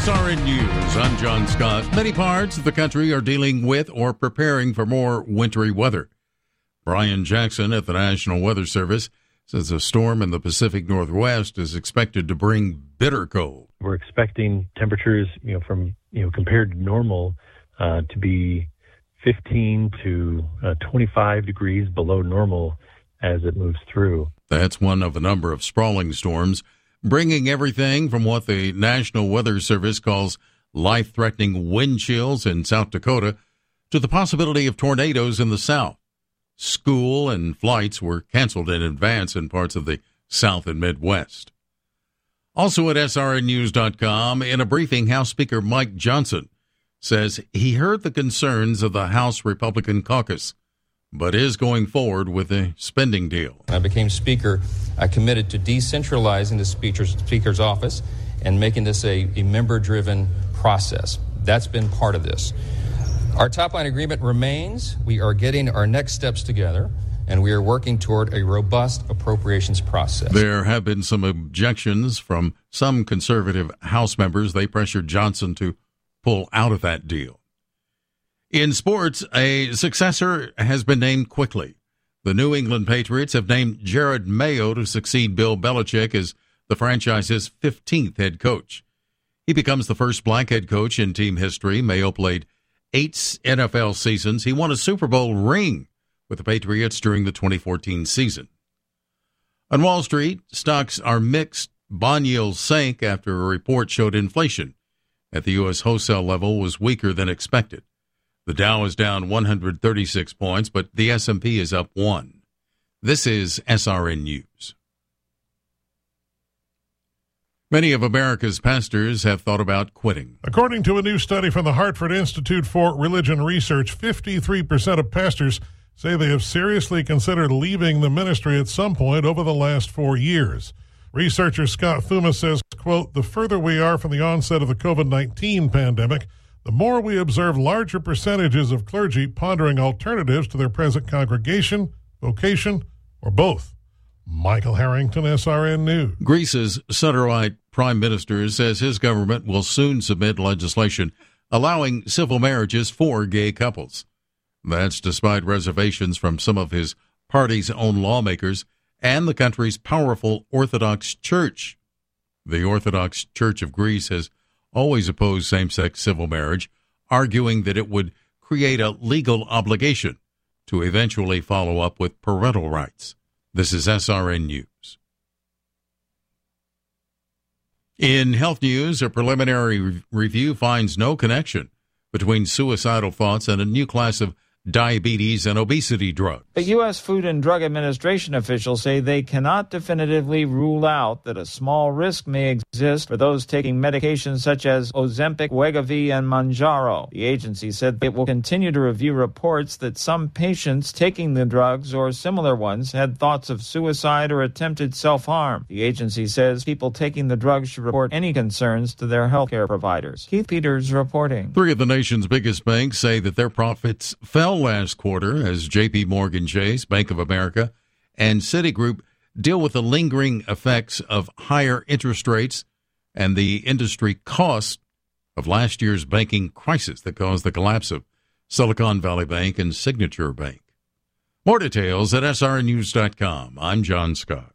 SRN News, I'm John Scott. Many parts of the country are dealing with or preparing for more wintry weather. Brian Jackson at the National Weather Service says a storm in the Pacific Northwest is expected to bring bitter cold. We're expecting temperatures, compared to normal, to be 15 to 25 degrees below normal as it moves through. That's one of a number of sprawling storms, bringing everything from what the National Weather Service calls life-threatening wind chills in South Dakota to the possibility of tornadoes in the south. School and flights were canceled in advance in parts of the South and Midwest. Also at srnnews.com, in a briefing, House Speaker Mike Johnson says he heard the concerns of the House Republican caucus, but is going forward with a spending deal. I became Speaker. I committed to decentralizing the Speaker's office and making this a member-driven process. That's been part of this. Our top-line agreement remains. We are getting our next steps together, and we are working toward a robust appropriations process. There have been some objections from some conservative House members. They pressured Johnson to pull out of that deal. In sports, a successor has been named quickly. The New England Patriots have named Jared Mayo to succeed Bill Belichick as the franchise's 15th head coach. He becomes the first black head coach in team history. Mayo played 8 NFL seasons. He won a Super Bowl ring with the Patriots during the 2014 season. On Wall Street, stocks are mixed. Bond yields sank after a report showed inflation at the U.S. wholesale level was weaker than expected. The Dow is down 136 points, but the S&P is up 1. This is SRN News. Many of America's pastors have thought about quitting. According to a new study from the Hartford Institute for Religion Research, 53% of pastors say they have seriously considered leaving the ministry at some point over the last 4 years. Researcher Scott Thuma says, quote, "The further we are from the onset of the COVID-19 pandemic, the more we observe larger percentages of clergy pondering alternatives to their present congregation, vocation, or both." Michael Harrington, SRN News. Greece's center-right prime minister says his government will soon submit legislation allowing civil marriages for gay couples. That's despite reservations from some of his party's own lawmakers and the country's powerful Orthodox Church. The Orthodox Church of Greece has always opposed same-sex civil marriage, arguing that it would create a legal obligation to eventually follow up with parental rights. This is SRN News. In health news, a preliminary review finds no connection between suicidal thoughts and a new class of diabetes and obesity drugs. But U.S. Food and Drug Administration officials say they cannot definitively rule out that a small risk may exist for those taking medications such as Ozempic, Wegovy, and Mounjaro. The agency said it will continue to review reports that some patients taking the drugs or similar ones had thoughts of suicide or attempted self-harm. The agency says people taking the drugs should report any concerns to their healthcare providers. Keith Peters reporting. 3 of the nation's biggest banks say that their profits fell last quarter as J.P. Morgan Chase, Bank of America, and Citigroup deal with the lingering effects of higher interest rates and the industry cost of last year's banking crisis that caused the collapse of Silicon Valley Bank and Signature Bank. More details at srnews.com. I'm John Scott.